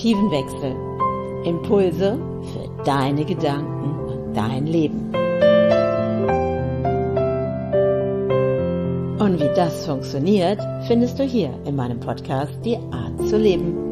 Perspektivenwechsel. Impulse für deine Gedanken und dein Leben. Und wie das funktioniert, findest du hier in meinem Podcast Die Art zu leben.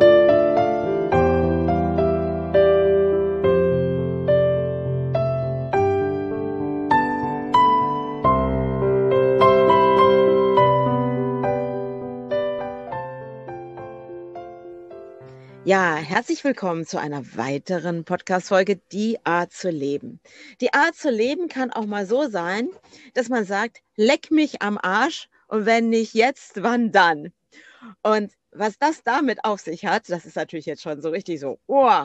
Ja, herzlich willkommen zu einer weiteren Podcast-Folge, Die Art zu leben. Die Art zu leben kann auch mal so sein, dass man sagt, leck mich am Arsch und wenn nicht jetzt, wann dann? Und was das damit auf sich hat, das ist natürlich jetzt schon so richtig so,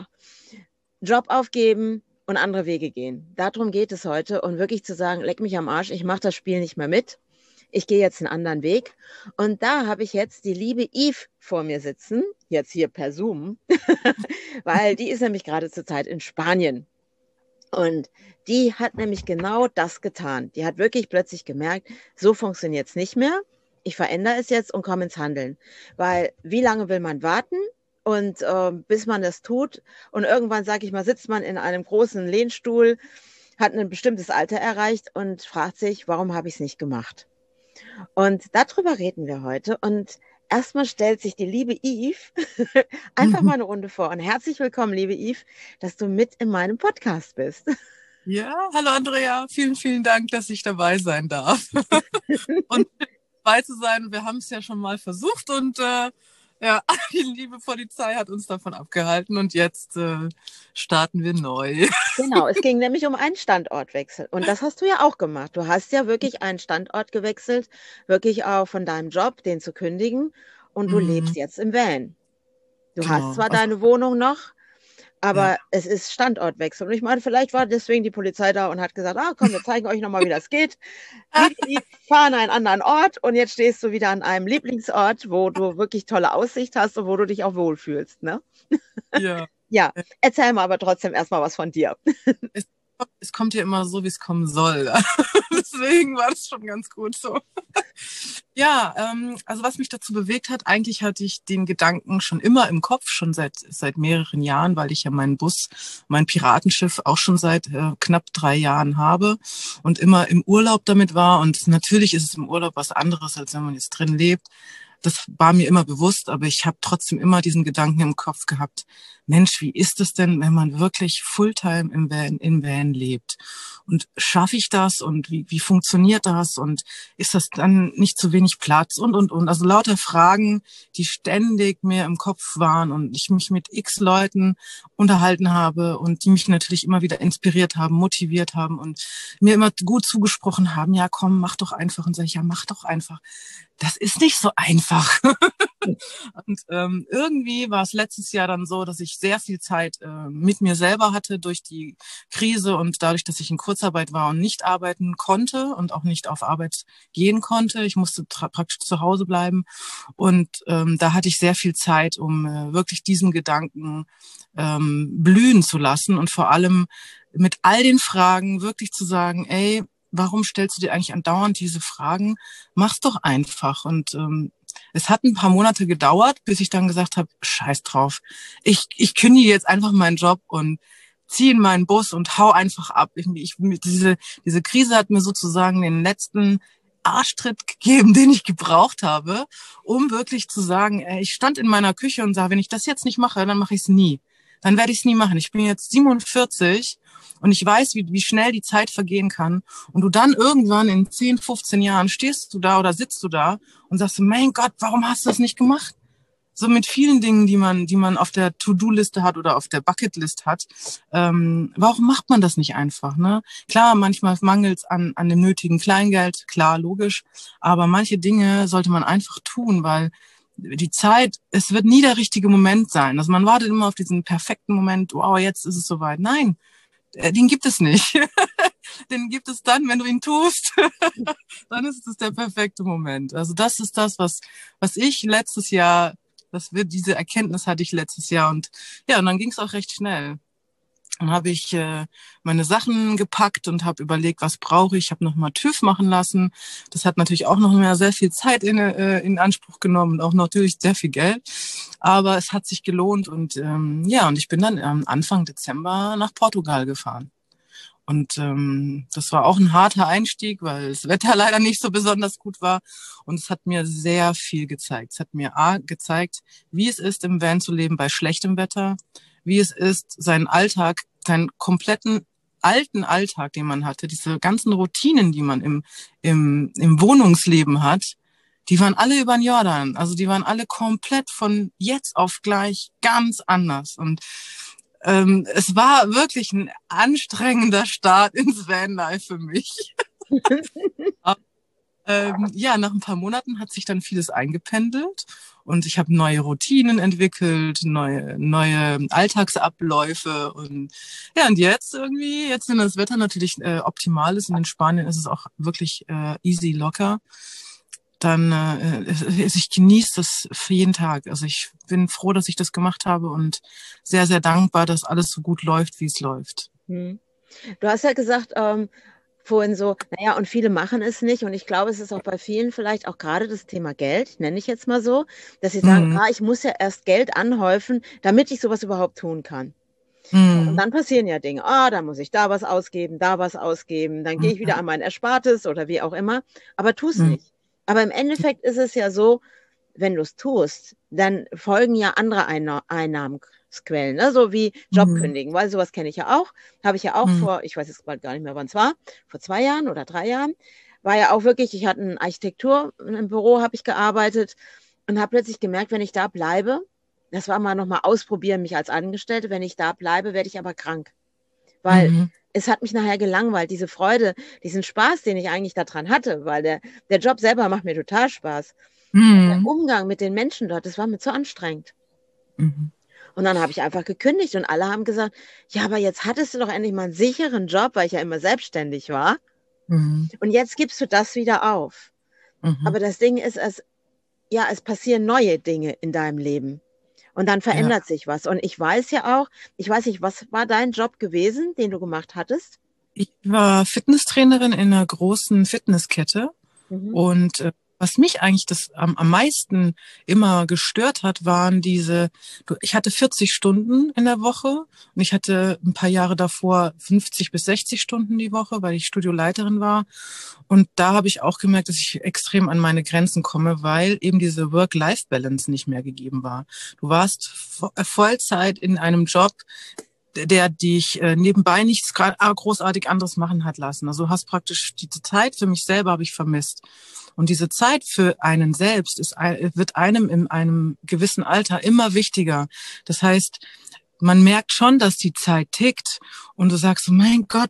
Job aufgeben und andere Wege gehen. Darum geht es heute und wirklich zu sagen, leck mich am Arsch, ich mache das Spiel nicht mehr mit. Ich gehe jetzt einen anderen Weg. Und da habe ich jetzt die liebe Yves vor mir sitzen, jetzt hier per Zoom, weil die ist nämlich gerade zurzeit in Spanien. Und die hat nämlich genau das getan. Die hat wirklich plötzlich gemerkt, so funktioniert es nicht mehr. Ich verändere es jetzt und komme ins Handeln. Weil wie lange will man warten? Und bis man das tut und irgendwann, sage ich mal, sitzt man in einem großen Lehnstuhl, hat ein bestimmtes Alter erreicht und fragt sich, warum habe ich es nicht gemacht? Und darüber reden wir heute. Und erstmal stellt sich die liebe Yves einfach mal eine Runde vor. Und herzlich willkommen, liebe Yves, dass du mit in meinem Podcast bist. Ja, hallo Andrea. Vielen, vielen Dank, dass ich dabei sein darf. Und dabei zu sein, wir haben es ja schon mal versucht und die liebe Polizei hat uns davon abgehalten und jetzt starten wir neu. Genau, es ging nämlich um einen Standortwechsel und das hast du ja auch gemacht. Du hast ja wirklich einen Standort gewechselt, wirklich auch von deinem Job, den zu kündigen und du lebst jetzt im Van. Du hast zwar deine Wohnung noch, aber es ist Standortwechsel. Und ich meine, vielleicht war deswegen die Polizei da und hat gesagt, komm, wir zeigen euch nochmal, wie das geht. Die fahren an einen anderen Ort und jetzt stehst du wieder an einem Lieblingsort, wo du wirklich tolle Aussicht hast und wo du dich auch wohlfühlst, ne? Ja. Ja, erzähl mal aber trotzdem erstmal was von dir. Es kommt ja immer so, wie es kommen soll. Deswegen war das schon ganz gut so. Ja, also was mich dazu bewegt hat, eigentlich hatte ich den Gedanken schon immer im Kopf, schon seit mehreren Jahren, weil ich ja meinen Bus, mein Piratenschiff auch schon seit knapp 3 Jahren habe und immer im Urlaub damit war. Und natürlich ist es im Urlaub was anderes, als wenn man jetzt drin lebt. Das war mir immer bewusst, aber ich habe trotzdem immer diesen Gedanken im Kopf gehabt, Mensch, wie ist es denn, wenn man wirklich Fulltime im Van lebt? Und schaffe ich das? Und wie funktioniert das? Und ist das dann nicht zu wenig Platz? Und. Also lauter Fragen, die ständig mir im Kopf waren und ich mich mit x Leuten unterhalten habe und die mich natürlich immer wieder inspiriert haben, motiviert haben und mir immer gut zugesprochen haben, ja komm, mach doch einfach. Und sage ich, ja, mach doch einfach. Das ist nicht so einfach. Und irgendwie war es letztes Jahr dann so, dass ich sehr viel Zeit mit mir selber hatte durch die Krise und dadurch, dass ich in Kurzarbeit war und nicht arbeiten konnte und auch nicht auf Arbeit gehen konnte. Ich musste praktisch zu Hause bleiben und da hatte ich sehr viel Zeit, um wirklich diesen Gedanken blühen zu lassen und vor allem mit all den Fragen wirklich zu sagen, ey, warum stellst du dir eigentlich andauernd diese Fragen? Mach's doch einfach. Und es hat ein paar Monate gedauert, bis ich dann gesagt habe, scheiß drauf. Ich kündige jetzt einfach meinen Job und ziehe in meinen Bus und hau einfach ab. Diese Krise hat mir sozusagen den letzten Arschtritt gegeben, den ich gebraucht habe, um wirklich zu sagen, ich stand in meiner Küche und sage, wenn ich das jetzt nicht mache, dann mache ich es nie. Dann werde ich es nie machen. Ich bin jetzt 47 und ich weiß, wie schnell die Zeit vergehen kann. Und du dann irgendwann in 10, 15 Jahren stehst du da oder sitzt du da und sagst, mein Gott, warum hast du das nicht gemacht? So mit vielen Dingen, die man auf der To-Do-Liste hat oder auf der Bucket-List hat. Warum macht man das nicht einfach? Ne? Klar, manchmal mangelt es an dem nötigen Kleingeld, klar, logisch. Aber manche Dinge sollte man einfach tun, weil die Zeit, es wird nie der richtige Moment sein. Also man wartet immer auf diesen perfekten Moment, wow, jetzt ist es soweit. Nein, den gibt es nicht. Den gibt es dann, wenn du ihn tust. Dann ist es der perfekte Moment. Also das ist das, was ich letztes Jahr, diese Erkenntnis hatte ich letztes Jahr und ja, und dann ging es auch recht schnell. Dann habe ich meine Sachen gepackt und habe überlegt, was brauche ich. Ich habe nochmal TÜV machen lassen. Das hat natürlich auch noch mehr sehr viel Zeit in Anspruch genommen und auch natürlich sehr viel Geld. Aber es hat sich gelohnt und ja, und ich bin dann Anfang Dezember nach Portugal gefahren. Und das war auch ein harter Einstieg, weil das Wetter leider nicht so besonders gut war. Und es hat mir sehr viel gezeigt. Es hat mir gezeigt, wie es ist, im Van zu leben bei schlechtem Wetter, wie es ist, seinen Alltag, seinen kompletten alten Alltag, den man hatte, diese ganzen Routinen, die man im Wohnungsleben hat, die waren alle über den Jordan. Also die waren alle komplett von jetzt auf gleich ganz anders. Und es war wirklich ein anstrengender Start ins Vanlife für mich. Ja, nach ein paar Monaten hat sich dann vieles eingependelt und ich habe neue Routinen entwickelt, neue Alltagsabläufe und ja, und jetzt irgendwie, jetzt wenn das Wetter natürlich optimal ist und in Spanien ist es auch wirklich easy locker, dann ich genieße das für jeden Tag. Also ich bin froh, dass ich das gemacht habe und sehr, sehr dankbar, dass alles so gut läuft, wie es läuft. Du hast ja gesagt, vorhin so, naja, und viele machen es nicht. Und ich glaube, es ist auch bei vielen vielleicht auch gerade das Thema Geld, nenne ich jetzt mal so, dass sie sagen, Mhm. ich muss ja erst Geld anhäufen, damit ich sowas überhaupt tun kann. Und Mhm. dann passieren ja Dinge. Dann muss ich da was ausgeben, da was ausgeben, dann gehe ich wieder Mhm. an mein Erspartes oder wie auch immer, aber tu es Mhm. nicht. Aber im Endeffekt ist es ja so, wenn du es tust, dann folgen ja andere Einnahmensquellen, ne? So wie Mhm. Jobkündigen, weil sowas kenne ich ja auch, habe ich ja auch Mhm. vor, ich weiß jetzt bald gar nicht mehr, wann es war, vor 2 Jahren oder 3 Jahren, war ja auch wirklich, ich hatte eine Architektur, im Büro habe ich gearbeitet und habe plötzlich gemerkt, wenn ich da bleibe, das war mal nochmal ausprobieren, mich als Angestellte, wenn ich da bleibe, werde ich aber krank, weil Mhm. es hat mich nachher gelangweilt, diese Freude, diesen Spaß, den ich eigentlich daran hatte, weil der Job selber macht mir total Spaß. Der Mhm. Umgang mit den Menschen dort, das war mir zu anstrengend. Mhm. Und dann habe ich einfach gekündigt und alle haben gesagt, ja, aber jetzt hattest du doch endlich mal einen sicheren Job, weil ich ja immer selbstständig war. Mhm. Und jetzt gibst du das wieder auf. Mhm. Aber das Ding ist, es passieren neue Dinge in deinem Leben. Und dann Ja, verändert sich was. Und ich weiß ja auch, ich weiß nicht, was war dein Job gewesen, den du gemacht hattest? ich war Fitnesstrainerin in einer großen Fitnesskette Mhm. und was mich eigentlich das am meisten immer gestört hat, waren ich hatte 40 Stunden in der Woche und ich hatte ein paar Jahre davor 50 bis 60 Stunden die Woche, weil ich Studioleiterin war. Und da habe ich auch gemerkt, dass ich extrem an meine Grenzen komme, weil eben diese Work-Life-Balance nicht mehr gegeben war. Du warst Vollzeit in einem Job, der dich nebenbei nichts großartig anderes machen hat lassen. Also du hast praktisch diese Zeit für mich selber habe ich vermisst. Und diese Zeit für einen selbst wird einem in einem gewissen Alter immer wichtiger. Das heißt, man merkt schon, dass die Zeit tickt und du sagst, mein Gott,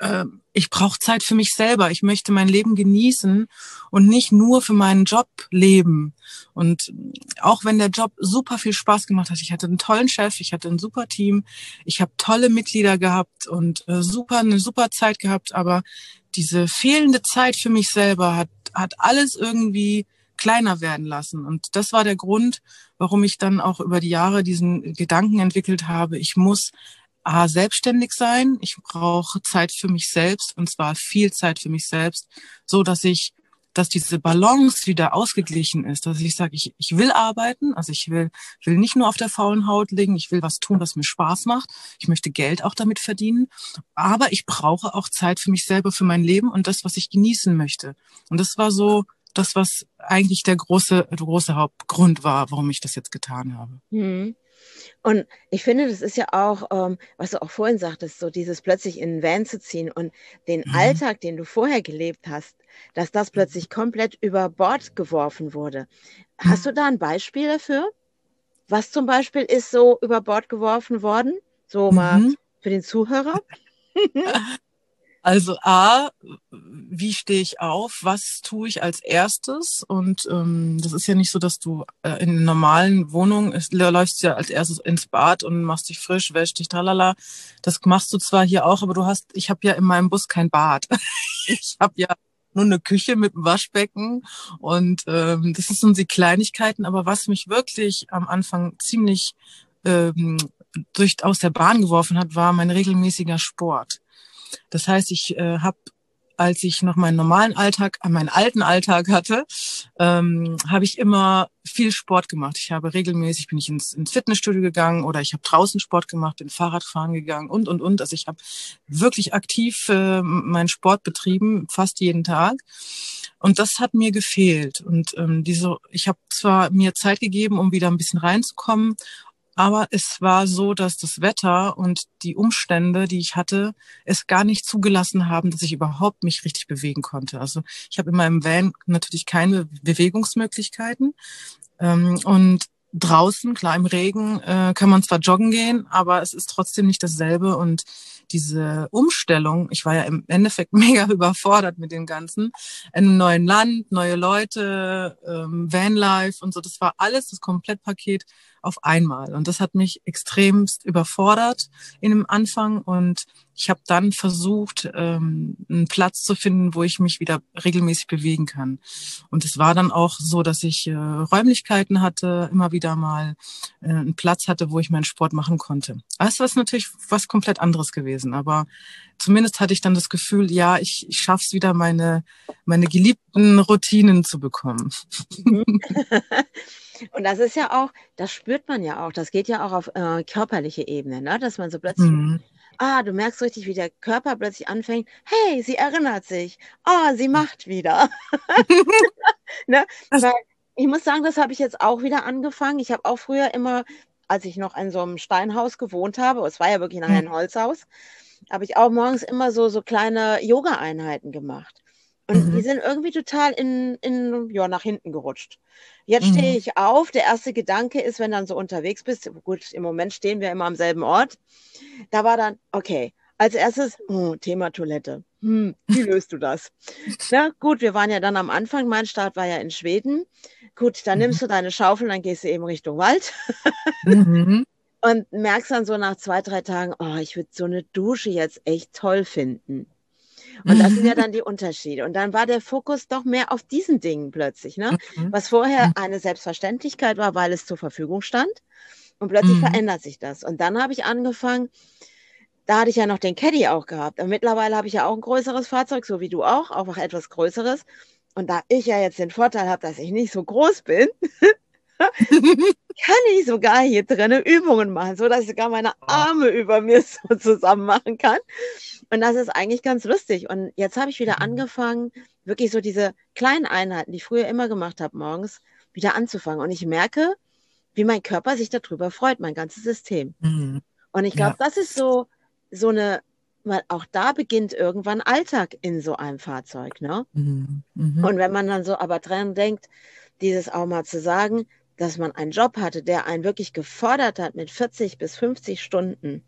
ich brauche Zeit für mich selber. Ich möchte mein Leben genießen und nicht nur für meinen Job leben. Und auch wenn der Job super viel Spaß gemacht hat, ich hatte einen tollen Chef, ich hatte ein super Team, ich habe tolle Mitglieder gehabt und eine super Zeit gehabt, aber diese fehlende Zeit für mich selber hat alles irgendwie kleiner werden lassen. Und das war der Grund, warum ich dann auch über die Jahre diesen Gedanken entwickelt habe, ich muss selbstständig sein, ich brauche Zeit für mich selbst und zwar viel Zeit für mich selbst, so dass diese Balance wieder ausgeglichen ist, dass ich sage, ich will arbeiten, also will nicht nur auf der faulen Haut liegen, ich will was tun, was mir Spaß macht, ich möchte Geld auch damit verdienen, aber ich brauche auch Zeit für mich selber, für mein Leben und das, was ich genießen möchte. Und das war so das, was eigentlich der große Hauptgrund war, warum ich das jetzt getan habe. Mhm. Und ich finde, das ist ja auch, was du auch vorhin sagtest, so dieses plötzlich in einen Van zu ziehen und den Mhm. Alltag, den du vorher gelebt hast, dass das plötzlich komplett über Bord geworfen wurde. Hast du da ein Beispiel dafür? Was zum Beispiel ist so über Bord geworfen worden? So mal Mhm. für den Zuhörer? Also wie stehe ich auf? Was tue ich als erstes? Und das ist ja nicht so, dass du in einer normalen Wohnung läufst ja als erstes ins Bad und machst dich frisch, wäschst dich, tralala. Das machst du zwar hier auch, aber ich habe ja in meinem Bus kein Bad. Ich habe ja nur eine Küche mit einem Waschbecken und das sind die Kleinigkeiten. Aber was mich wirklich am Anfang ziemlich aus der Bahn geworfen hat, war mein regelmäßiger Sport. Das heißt, ich habe, als ich noch meinen normalen Alltag, meinen alten Alltag hatte, habe ich immer viel Sport gemacht. Ich habe regelmäßig, bin ich ins Fitnessstudio gegangen oder ich habe draußen Sport gemacht, bin Fahrradfahren gegangen und. Also ich habe wirklich aktiv meinen Sport betrieben, fast jeden Tag. Und das hat mir gefehlt. Und ich habe zwar mir Zeit gegeben, um wieder ein bisschen reinzukommen, aber es war so, dass das Wetter und die Umstände, die ich hatte, es gar nicht zugelassen haben, dass ich überhaupt mich richtig bewegen konnte. Also ich habe in meinem Van natürlich keine Bewegungsmöglichkeiten. Und draußen, klar im Regen, kann man zwar joggen gehen, aber es ist trotzdem nicht dasselbe. Und diese Umstellung, ich war ja im Endeffekt mega überfordert mit dem Ganzen. In einem neuen Land, neue Leute, Vanlife und so, das war alles das Komplettpaket auf einmal. Und das hat mich extremst überfordert in dem Anfang. Und ich habe dann versucht, einen Platz zu finden, wo ich mich wieder regelmäßig bewegen kann. Und es war dann auch so, dass ich Räumlichkeiten hatte, immer wieder mal einen Platz hatte, wo ich meinen Sport machen konnte. Das ist natürlich was komplett anderes gewesen. Aber zumindest hatte ich dann das Gefühl, ja, ich schaffe es wieder, meine geliebten Routinen zu bekommen. Und das ist ja auch, das spürt man ja auch, das geht ja auch auf körperliche Ebene, ne? Dass man so plötzlich, du merkst richtig, wie der Körper plötzlich anfängt, hey, sie erinnert sich, sie macht wieder. Ne? Weil ich muss sagen, das habe ich jetzt auch wieder angefangen. Ich habe auch früher immer, als ich noch in so einem Steinhaus gewohnt habe, es war ja wirklich nachher ein Holzhaus, habe ich auch morgens immer so kleine Yoga-Einheiten gemacht. Und die sind irgendwie total nach hinten gerutscht. Jetzt stehe ich auf. Der erste Gedanke ist, wenn du dann so unterwegs bist, gut, im Moment stehen wir immer am selben Ort. Da war dann, okay, als erstes, Thema Toilette. Wie löst du das? Na gut, wir waren ja dann am Anfang, mein Start war ja in Schweden. Gut, dann nimmst du deine Schaufel, dann gehst du eben Richtung Wald. Und merkst dann so nach 2, 3 Tagen, ich würde so eine Dusche jetzt echt toll finden. Und das sind ja dann die Unterschiede. Und dann war der Fokus doch mehr auf diesen Dingen plötzlich, ne? Was vorher eine Selbstverständlichkeit war, weil es zur Verfügung stand. Und plötzlich verändert sich das. Und dann habe ich angefangen, da hatte ich ja noch den Caddy auch gehabt. Und mittlerweile habe ich ja auch ein größeres Fahrzeug, so wie du auch etwas größeres. Und da ich ja jetzt den Vorteil habe, dass ich nicht so groß bin, kann ich sogar hier drinnen Übungen machen, so dass ich sogar meine Arme über mir so zusammen machen kann. Und das ist eigentlich ganz lustig. Und jetzt habe ich wieder angefangen, wirklich so diese kleinen Einheiten, die ich früher immer gemacht habe, morgens, wieder anzufangen. Und ich merke, wie mein Körper sich darüber freut, mein ganzes System. Und ich glaube, das ist so eine, weil auch da beginnt irgendwann Alltag in so einem Fahrzeug, ne? Und wenn man dann so aber dran denkt, dieses auch mal zu sagen, dass man einen Job hatte, der einen wirklich gefordert hat mit 40 bis 50 Stunden.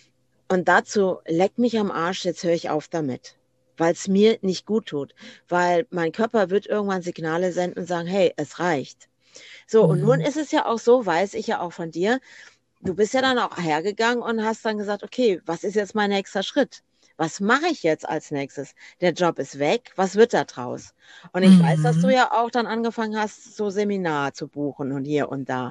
Und dazu, leck mich am Arsch, jetzt höre ich auf damit, weil es mir nicht gut tut. Weil mein Körper wird irgendwann Signale senden und sagen, hey, es reicht. So, und nun ist es ja auch so, weiß ich ja auch von dir, du bist ja dann auch hergegangen und hast dann gesagt, okay, was ist jetzt mein nächster Schritt? Was mache ich jetzt als nächstes? Der Job ist weg, was wird da draus? Und ich weiß, dass du ja auch dann angefangen hast, so Seminar zu buchen und hier und da.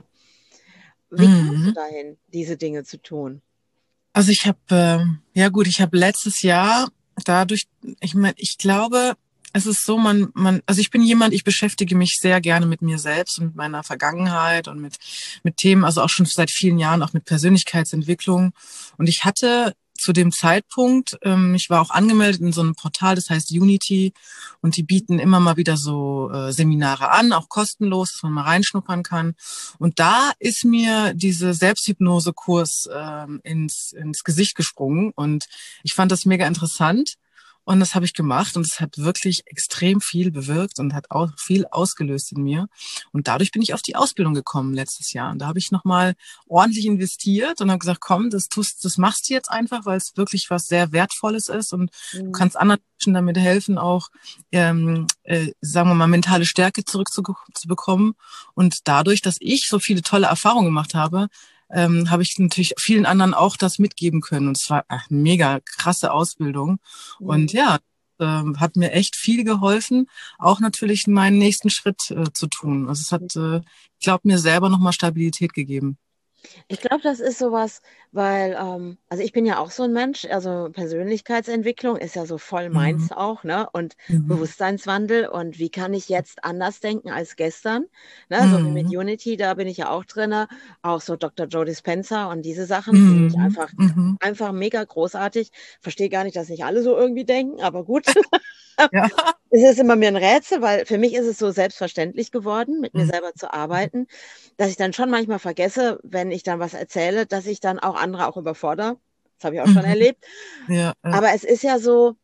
Wie kommst du dahin, diese Dinge zu tun? Also ich habe, ich habe letztes Jahr dadurch, ich glaube, es ist so, also ich bin jemand, ich beschäftige mich sehr gerne mit mir selbst und mit meiner Vergangenheit und mit Themen, also auch schon seit vielen Jahren, auch mit Persönlichkeitsentwicklung. Und ich hatte zu dem Zeitpunkt, ich war auch angemeldet in so einem Portal, das heißt Unity, und die bieten immer mal wieder so Seminare an, auch kostenlos, dass man mal reinschnuppern kann. Und da ist mir diese Selbsthypnose-Kurs ins Gesicht gesprungen und ich fand das mega interessant. Und das habe ich gemacht und es hat wirklich extrem viel bewirkt und hat auch viel ausgelöst in mir. Und dadurch bin ich auf die Ausbildung gekommen letztes Jahr. Und da habe ich nochmal ordentlich investiert und habe gesagt, komm, das machst du jetzt einfach, weil es wirklich was sehr Wertvolles ist und du kannst anderen Menschen damit helfen, auch, sagen wir mal, mentale Stärke zurückzubekommen. Und dadurch, dass ich so viele tolle Erfahrungen gemacht habe, habe ich natürlich vielen anderen auch das mitgeben können. Und es war eine mega krasse Ausbildung. Und ja, hat mir echt viel geholfen, auch natürlich meinen nächsten Schritt zu tun. Also es hat, ich glaube, mir selber nochmal Stabilität gegeben. Ich glaube, das ist sowas, weil, also ich bin ja auch so ein Mensch, also Persönlichkeitsentwicklung ist ja so voll Mhm. meins auch, ne? Und Mhm. Bewusstseinswandel und wie kann ich jetzt anders denken als gestern, ne? So wie mit Mhm. Unity, da bin ich ja auch drinne, auch so Dr. Joe Dispenza und diese Sachen finde ich Mhm. einfach, Mhm. einfach mega großartig. Verstehe gar nicht, dass nicht alle so irgendwie denken, aber gut. Ja. Es ist immer mir ein Rätsel, weil für mich ist es so selbstverständlich geworden, mit mir Mhm. selber zu arbeiten, dass ich dann schon manchmal vergesse, wenn ich dann was erzähle, dass ich dann auch andere auch überfordere. Das habe ich auch schon Mhm. erlebt. Ja, ja. Aber es ist ja so,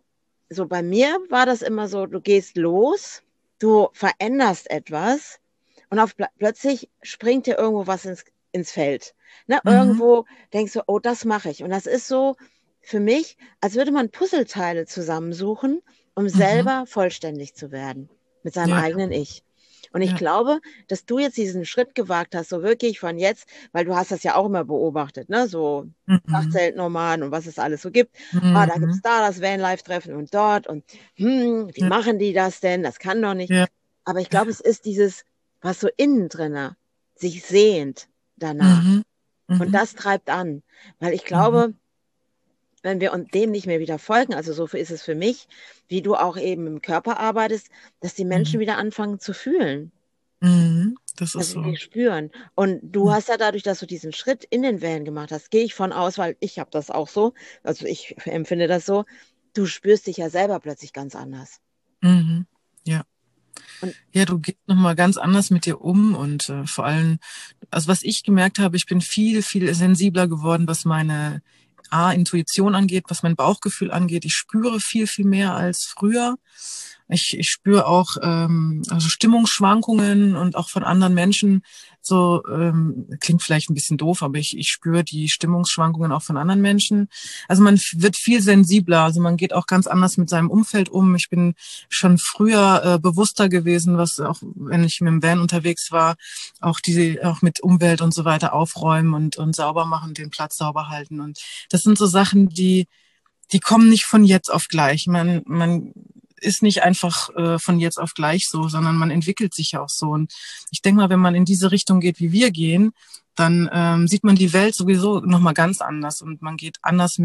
so bei mir war das immer so, du gehst los, du veränderst etwas und plötzlich springt dir irgendwo was ins Feld. Ne? Mhm. Irgendwo denkst du, oh, das mache ich. Und das ist so für mich, als würde man Puzzleteile zusammensuchen, um Mhm. selber vollständig zu werden mit seinem Ja, eigenen Ich. Und ich ja. glaube, dass du jetzt diesen Schritt gewagt hast, so wirklich von jetzt, weil du hast das ja auch immer beobachtet, ne? So Mhm. Nachtzeltnomaden und was es alles so gibt. Ah, da gibt es Mhm. da das Vanlife-Treffen und dort und wie Ja, machen die das denn? Das kann doch nicht. ja. Aber ich glaube, es ist dieses, was so innen drinne sich sehnt danach. Mhm. Und Mhm. das treibt an. Weil ich Mhm. glaube, wenn wir uns dem nicht mehr wieder folgen, also so ist es für mich, wie du auch eben im Körper arbeitest, dass die Mhm. Menschen wieder anfangen zu fühlen. Mhm. Das ist Also so. die spüren. Und du Mhm. hast ja dadurch, dass du diesen Schritt in den Van gemacht hast, gehe ich von aus, weil ich habe das auch so, also ich empfinde das so, du spürst dich ja selber plötzlich ganz anders. Mhm. Ja. Und Ja, du gehst nochmal ganz anders mit dir um und vor allem, also was ich gemerkt habe, ich bin viel, viel sensibler geworden, was meine Intuition angeht, was mein Bauchgefühl angeht. Ich spüre viel, viel mehr als früher. Ich spüre auch also Stimmungsschwankungen und auch von anderen Menschen. So klingt vielleicht ein bisschen doof, aber ich spüre die Stimmungsschwankungen auch von anderen Menschen. Also man wird viel sensibler. Also man geht auch ganz anders mit seinem Umfeld um. Ich bin schon früher bewusster gewesen, was auch, wenn ich mit dem Van unterwegs war, auch mit Umwelt und so weiter aufräumen und sauber machen, den Platz sauber halten. Und das sind so Sachen, die kommen nicht von jetzt auf gleich. Man ist nicht einfach von jetzt auf gleich so, sondern man entwickelt sich ja auch so. Und ich denke mal, wenn man in diese Richtung geht, wie wir gehen, dann sieht man die Welt sowieso nochmal ganz anders und man geht anders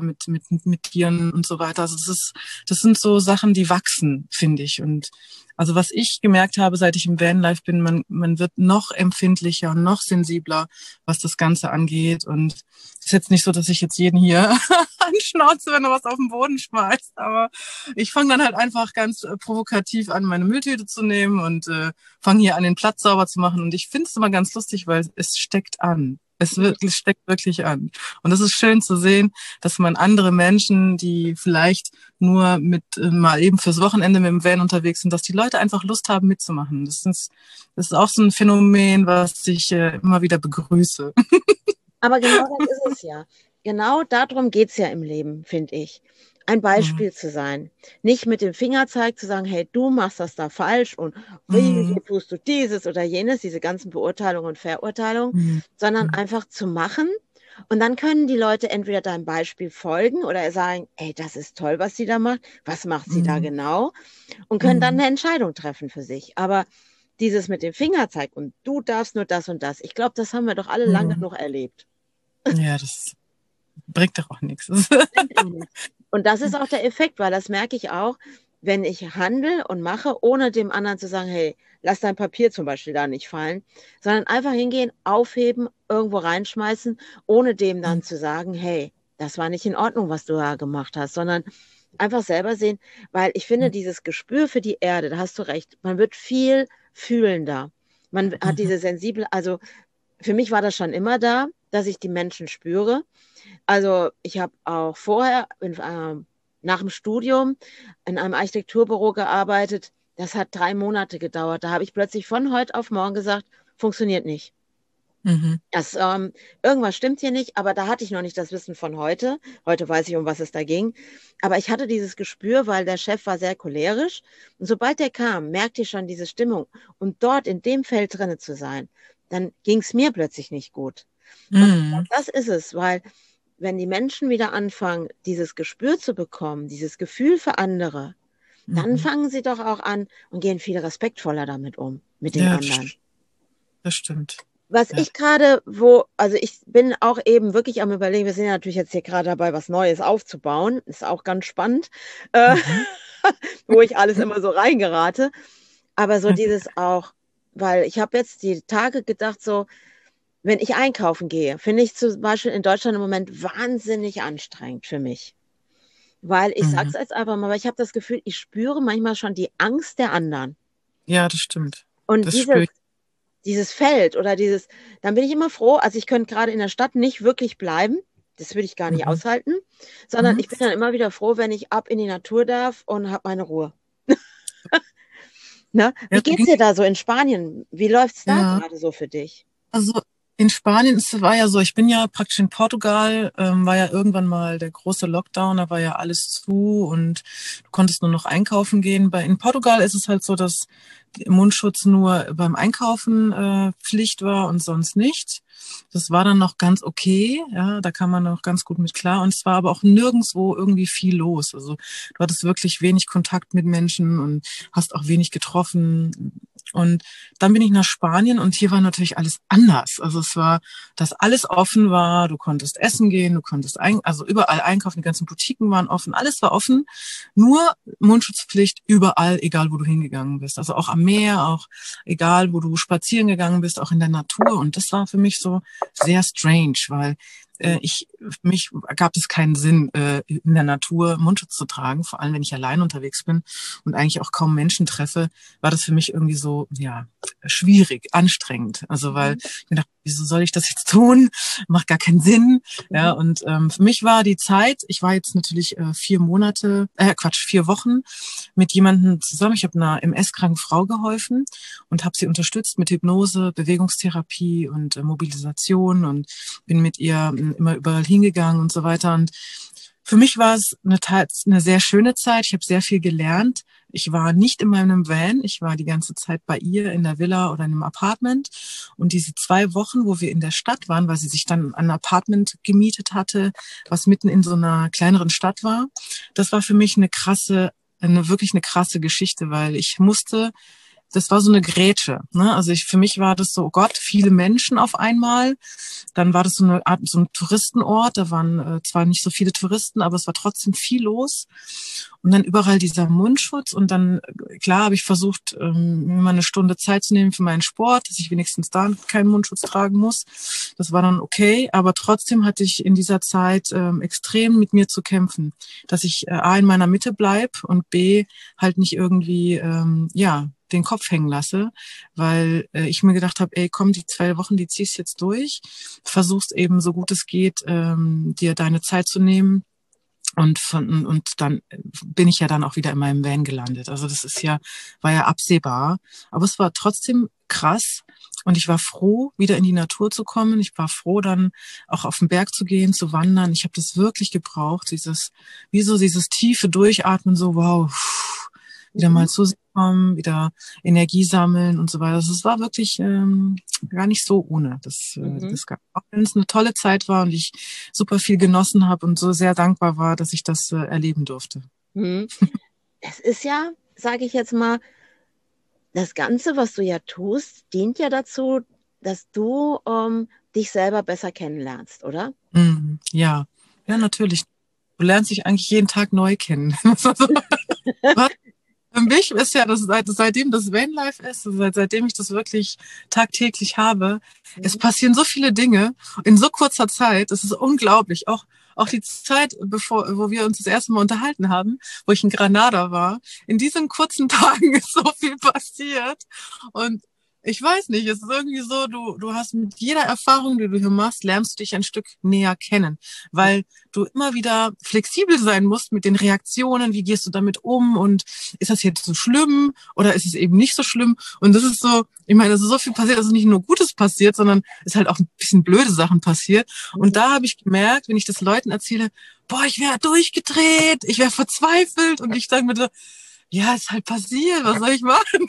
mit Tieren und so weiter. Also das sind so Sachen, die wachsen, finde ich. Und also was ich gemerkt habe, seit ich im Vanlife bin, man wird noch empfindlicher und noch sensibler, was das Ganze angeht. Und es ist jetzt nicht so, dass ich jetzt jeden hier anschnauze, wenn er was auf den Boden schmeißt. Aber ich fange dann halt einfach ganz provokativ an, meine Mülltüte zu nehmen und fange hier an, den Platz sauber zu machen. Und ich finde es immer ganz lustig, weil es steckt an. Es steckt wirklich an. Und es ist schön zu sehen, dass man andere Menschen, die vielleicht nur mit mal eben fürs Wochenende mit dem Van unterwegs sind, dass die Leute einfach Lust haben mitzumachen. Das ist auch so ein Phänomen, was ich immer wieder begrüße. aber genau das ist es ja. Genau darum geht es ja im Leben, finde ich. Ein Mhm. Beispiel zu sein. Nicht mit dem Fingerzeig zu sagen, hey, du machst das da falsch und wie, Mhm. hier tust du dieses oder jenes, diese ganzen Beurteilungen und Verurteilungen, Mhm. sondern Mhm. einfach zu machen. Und dann können die Leute entweder deinem Beispiel folgen oder sagen, ey, das ist toll, was sie da macht. Was macht sie da Mhm. genau? Und können dann Mhm. eine Entscheidung treffen für sich. Aber dieses mit dem Fingerzeig und du darfst nur das und das, ich glaube, das haben wir doch alle lang Mhm. genug erlebt. Ja, das bringt doch auch nichts. Bringt auch nichts. Und das ist auch der Effekt, weil das merke ich auch, wenn ich handle und mache, ohne dem anderen zu sagen, hey, lass dein Papier zum Beispiel da nicht fallen, sondern einfach hingehen, aufheben, irgendwo reinschmeißen, ohne dem dann zu sagen, hey, das war nicht in Ordnung, was du da gemacht hast, sondern einfach selber sehen, weil ich finde, dieses Gespür für die Erde, da hast du recht, man wird viel fühlender. Man hat Mhm. diese sensible, also für mich war das schon immer da, dass ich die Menschen spüre. Also ich habe auch vorher nach dem Studium in einem Architekturbüro gearbeitet. Das hat 3 Monate gedauert. Da habe ich plötzlich von heute auf morgen gesagt, funktioniert nicht. Mhm. Das, irgendwas stimmt hier nicht, aber da hatte ich noch nicht das Wissen von heute. Heute weiß ich, um was es da ging. Aber ich hatte dieses Gespür, weil der Chef war sehr cholerisch. Und sobald er kam, merkte ich schon diese Stimmung. Und dort in dem Feld drinne zu sein, dann ging es mir plötzlich nicht gut. Und ich glaube, Mhm. das ist es, weil wenn die Menschen wieder anfangen, dieses Gespür zu bekommen, dieses Gefühl für andere, dann Mhm. fangen sie doch auch an und gehen viel respektvoller damit um, mit den Ja, anderen. das stimmt. Was Ja. ich gerade, also ich bin auch eben wirklich am Überlegen, wir sind ja natürlich jetzt hier gerade dabei, was Neues aufzubauen, ist auch ganz spannend, äh, Mhm. wo ich alles immer so reingerate. Aber so dieses auch, weil ich habe jetzt die Tage gedacht, so, wenn ich einkaufen gehe, finde ich zum Beispiel in Deutschland im Moment wahnsinnig anstrengend für mich. Weil ich Mhm. sag's jetzt einfach mal, weil ich habe das Gefühl, ich spüre manchmal schon die Angst der anderen. Ja, das stimmt. Und Das spüre ich. dieses Feld oder dann bin ich immer froh, also ich könnte gerade in der Stadt nicht wirklich bleiben, das würde ich gar nicht Mhm. aushalten, sondern Mhm. ich bin dann immer wieder froh, wenn ich ab in die Natur darf und habe meine Ruhe. Ne? Ja, Wie geht's dir da so in Spanien? Wie läuft's da ja. gerade so für dich? Also in Spanien war ja so, ich bin ja praktisch in Portugal, war ja irgendwann mal der große Lockdown, da war ja alles zu und du konntest nur noch einkaufen gehen. In Portugal ist es halt so, dass Mundschutz nur beim Einkaufen Pflicht war und sonst nicht. Das war dann noch ganz okay, ja, da kam man noch ganz gut mit klar. Und es war aber auch nirgendwo irgendwie viel los. Also du hattest wirklich wenig Kontakt mit Menschen und hast auch wenig getroffen. Und dann bin ich nach Spanien und hier war natürlich alles anders. Also es war, dass alles offen war, du konntest essen gehen, du konntest also überall einkaufen, die ganzen Boutiquen waren offen, alles war offen, nur Mundschutzpflicht überall, egal wo du hingegangen bist. Also auch am Meer, auch egal wo du spazieren gegangen bist, auch in der Natur. Und das war für mich so sehr strange, weil für mich gab es keinen Sinn, in der Natur Mundschutz zu tragen, vor allem wenn ich allein unterwegs bin und eigentlich auch kaum Menschen treffe, war das für mich irgendwie so, ja, schwierig, anstrengend. Also weil ich mir dachte, wieso soll ich das jetzt tun? Macht gar keinen Sinn. Ja, und für mich war die Zeit, ich war jetzt natürlich 4 Wochen mit jemandem zusammen. Ich habe einer MS-kranken Frau geholfen und habe sie unterstützt mit Hypnose, Bewegungstherapie und Mobilisation und bin mit ihr immer überall hingegangen und so weiter. Und für mich war es eine sehr schöne Zeit. Ich habe sehr viel gelernt. Ich war nicht in meinem Van. Ich war die ganze Zeit bei ihr in der Villa oder in einem Apartment. Und diese 2 Wochen, wo wir in der Stadt waren, weil sie sich dann ein Apartment gemietet hatte, was mitten in so einer kleineren Stadt war, das war für mich wirklich eine krasse Geschichte, weil das war so eine Grätsche. Ne? Also für mich war das so, oh Gott, viele Menschen auf einmal. Dann war das so eine Art, so ein Touristenort. Da waren zwar nicht so viele Touristen, aber es war trotzdem viel los. Und dann überall dieser Mundschutz. Und dann, klar, habe ich versucht, mir mal eine Stunde Zeit zu nehmen für meinen Sport, dass ich wenigstens da keinen Mundschutz tragen muss. Das war dann okay. Aber trotzdem hatte ich in dieser Zeit extrem mit mir zu kämpfen, dass ich A, in meiner Mitte bleib und B, halt nicht irgendwie, den Kopf hängen lasse, weil ich mir gedacht habe, ey, komm, die 2 Wochen, die ziehst jetzt durch, versuchst eben so gut es geht, dir deine Zeit zu nehmen und dann bin ich ja dann auch wieder in meinem Van gelandet. Also war ja absehbar, aber es war trotzdem krass und ich war froh, wieder in die Natur zu kommen. Ich war froh, dann auch auf den Berg zu gehen, zu wandern. Ich habe das wirklich gebraucht, dieses tiefe Durchatmen, so wow, wieder mal zu sich kommen, wieder Energie sammeln und so weiter. Also es war wirklich gar nicht so ohne. Auch wenn es eine tolle Zeit war und ich super viel genossen habe und so sehr dankbar war, dass ich das erleben durfte. Mhm. Es ist ja, sage ich jetzt mal, das Ganze, was du ja tust, dient ja dazu, dass du dich selber besser kennenlernst, oder? Ja, natürlich. Du lernst dich eigentlich jeden Tag neu kennen. Für mich ist ja seitdem das Vanlife ist, seitdem ich das wirklich tagtäglich habe, es passieren so viele Dinge in so kurzer Zeit. Das ist unglaublich. Auch die Zeit, wo wir uns das erste Mal unterhalten haben, wo ich in Granada war. In diesen kurzen Tagen ist so viel passiert. Und ich weiß nicht, es ist irgendwie so, du hast mit jeder Erfahrung, die du hier machst, lernst du dich ein Stück näher kennen, weil du immer wieder flexibel sein musst mit den Reaktionen, wie gehst du damit um und ist das jetzt so schlimm oder ist es eben nicht so schlimm? Und das ist so, ich meine, es ist so viel passiert, also nicht nur Gutes passiert, sondern es ist halt auch ein bisschen blöde Sachen passiert. Und da habe ich gemerkt, wenn ich das Leuten erzähle, boah, ich wäre durchgedreht, ich wäre verzweifelt und ich sage mir so, ja, ist halt passiert, was soll ich machen?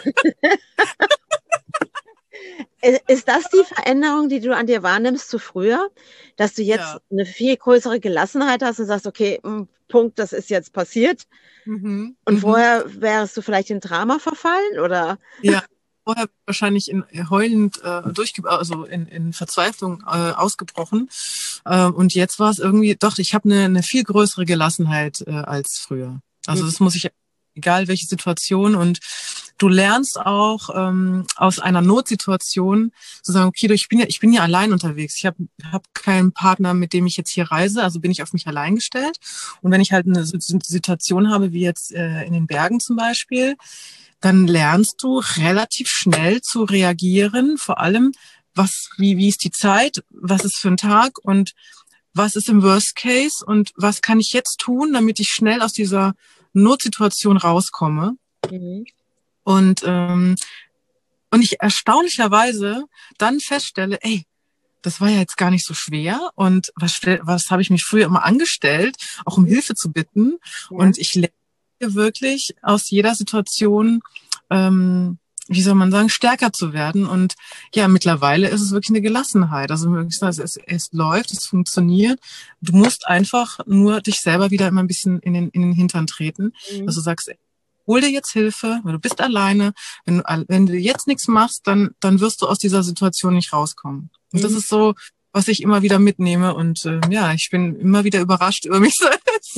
Ist das die Veränderung, die du an dir wahrnimmst zu früher? Dass du jetzt eine viel größere Gelassenheit hast und sagst, okay, Punkt, das ist jetzt passiert. Und vorher wärst du vielleicht in Drama verfallen, oder? Ja, vorher wahrscheinlich heulend also in Verzweiflung ausgebrochen. Und jetzt war es irgendwie, doch, ich habe eine viel größere Gelassenheit als früher. Also das muss ich, egal welche Situation. Und du lernst auch aus einer Notsituation zu sagen, okay, ich bin ja allein unterwegs. Ich hab keinen Partner, mit dem ich jetzt hier reise, also bin ich auf mich allein gestellt. Und wenn ich halt eine Situation habe, wie jetzt in den Bergen zum Beispiel, dann lernst du relativ schnell zu reagieren, vor allem, wie ist die Zeit, was ist für ein Tag und was ist im Worst Case und was kann ich jetzt tun, damit ich schnell aus dieser Notsituation rauskomme. Und ich erstaunlicherweise dann feststelle, ey, das war ja jetzt gar nicht so schwer und was habe ich mich früher immer angestellt, auch um Hilfe zu bitten. Ja. Und ich lerne wirklich aus jeder Situation, wie soll man sagen, stärker zu werden. Und ja, mittlerweile ist es wirklich eine Gelassenheit. Also es läuft, es funktioniert. Du musst einfach nur dich selber wieder immer ein bisschen in den Hintern treten, dass du sagst, ey, hol dir jetzt Hilfe, weil du bist alleine. Wenn du jetzt nichts machst, dann wirst du aus dieser Situation nicht rauskommen. Und das ist so, was ich immer wieder mitnehme. Und ja, ich bin immer wieder überrascht über mich selbst.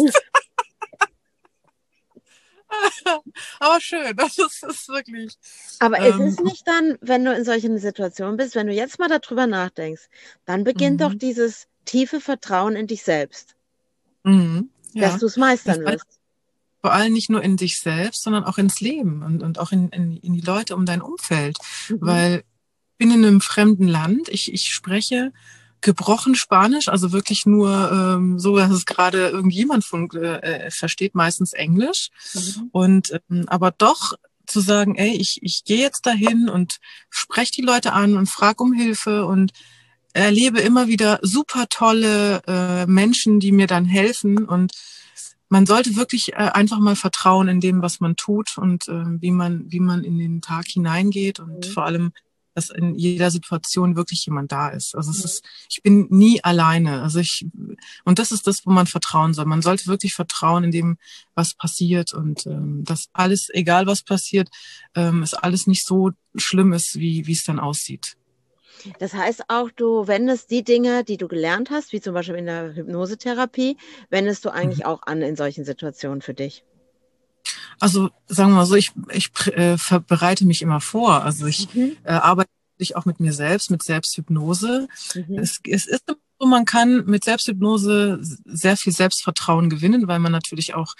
Aber schön, das ist wirklich. Aber ist es nicht dann, wenn du in solchen Situationen bist, wenn du jetzt mal darüber nachdenkst, dann beginnt doch dieses tiefe Vertrauen in dich selbst, dass du es meistern wirst. Vor allem nicht nur in dich selbst, sondern auch ins Leben und auch in die Leute um dein Umfeld. Weil ich bin in einem fremden Land, ich spreche gebrochen Spanisch, also wirklich nur so, dass es gerade irgendjemand versteht, meistens Englisch. Und aber doch zu sagen, ey, ich gehe jetzt dahin und spreche die Leute an und frage um Hilfe und erlebe immer wieder super tolle Menschen, die mir dann helfen. Und man sollte wirklich einfach mal vertrauen in dem, was man tut und wie man in den Tag hineingeht und vor allem, dass in jeder Situation wirklich jemand da ist. Also ich bin nie alleine. Und das ist das, wo man vertrauen soll. Man sollte wirklich vertrauen in dem, was passiert und dass alles, egal was passiert, es alles nicht so schlimm ist, wie es dann aussieht. Das heißt auch, du wendest die Dinge, die du gelernt hast, wie zum Beispiel in der Hypnosetherapie, wendest du eigentlich auch an in solchen Situationen für dich? Also sagen wir mal so, ich bereite mich immer vor. Also ich arbeite auch mit mir selbst, mit Selbsthypnose. Es ist so, man kann mit Selbsthypnose sehr viel Selbstvertrauen gewinnen, weil man natürlich auch